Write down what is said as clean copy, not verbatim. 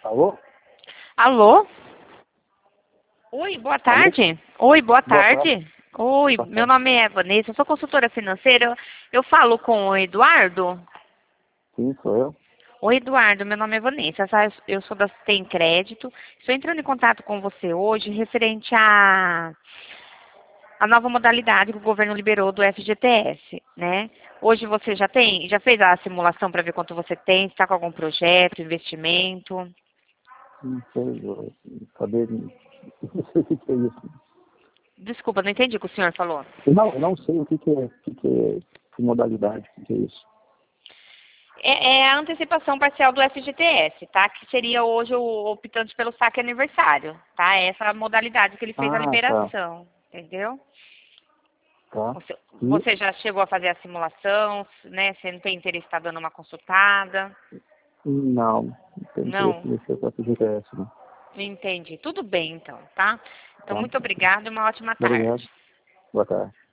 Alô? Alô? Oi, boa tarde. Oi, boa tarde. Oi, Boa meu tarde. nome é Vanessa, eu sou consultora financeira. Eu falo com o Eduardo. Sim, sou eu. Oi, Eduardo, meu nome é Vanessa, eu sou da Tem Crédito. Estou entrando em contato com você hoje referente à nova modalidade que o governo liberou do FGTS, né? Hoje você já fez a simulação para ver quanto você tem, está com algum projeto, investimento? Não sei, eu saber. Não sei o que é isso. Desculpa, não entendi o que o senhor falou. Eu não sei o que é, que modalidade, o que é isso. É a antecipação parcial do FGTS, tá? Que seria hoje o optante pelo saque aniversário, tá? Essa é a modalidade que ele fez a Ah, tá. liberação, entendeu? Tá. E Você já chegou a fazer a simulação, né? Você não tem interesse em estar dando uma consultada? não tem interesse Não? em mexer com a FGTS, né? Entendi. Tudo bem, então, tá? Então, Tá. muito obrigada e uma ótima Obrigado. tarde. Boa tarde.